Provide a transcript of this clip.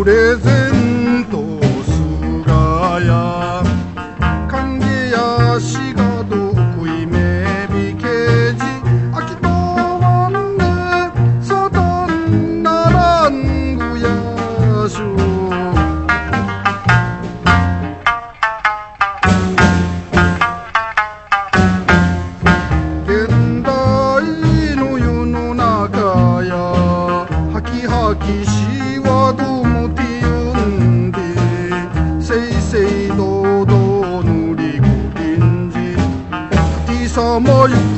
レゼントすがや歓迎やしがどくいめびけじあきとわんねそとんならんぐやしゅ現代の世の中やはきはきしわどむてゆんでせいせいどうどうぬりぐりんじたきさまゆ